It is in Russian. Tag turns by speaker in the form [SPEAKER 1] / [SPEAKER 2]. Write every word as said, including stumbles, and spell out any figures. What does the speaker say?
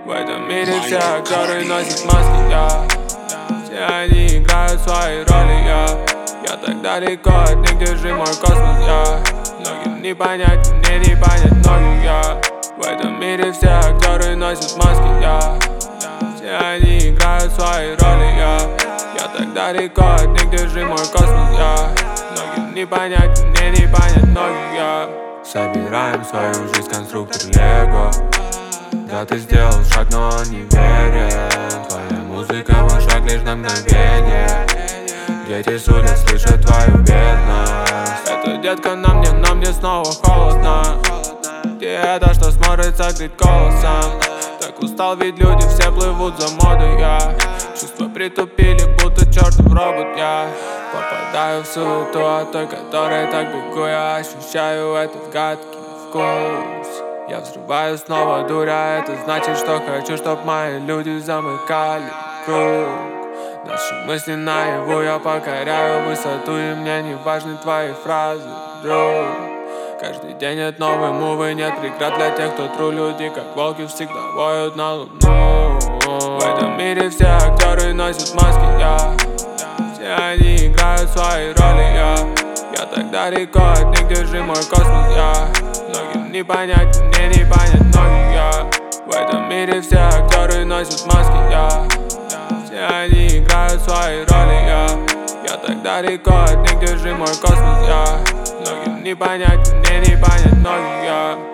[SPEAKER 1] В этом мире все актеры носят маски, я. Все они играют свои роли, я. Я так далеко от них, где же мой космос, я. Многим не понять, мне не понять многих, я. В этом мире все актеры носят маски, я. Все они играют свои роли, я. Я так далеко от них, где же мой космос, я. Многим не понять, мне не понять многих, я. Собираем свою жизнь, конструктор Лего. Да, ты сделал шаг, но он не верен. Твоя музыка, мой шаг лишь на мгновение. Дети судят, слышат твою бедность. Это детка на мне, на мне снова холодно. Где это, что сможет согреть голосом? Так устал, ведь люди все плывут за модой, я. Чувства притупили, будто чертов робот, я. Попадаю в суету от той, которой так бегу. Я ощущаю этот гадкий вкус. Я взрываю снова, дуря, это значит, что хочу, чтоб мои люди замыкали круг. Наши мысли наяву, я покоряю высоту, и мне не важны твои фразы, друг. Каждый день нет новой мувы, нет преград для тех, кто тру. Люди, как волки, всегда воют на луну. В этом мире все актеры носят маски, я. Все они играют свои роли, я. Я так далеко от них, где же мой космос, я. Многим не понять, мне не понять многих, я. В этом мире все актеры носят маски, я. Все они играют свои роли, я. Я так далеко от них, где же мой космос, я. Многим не понять, мне не понять многих, я.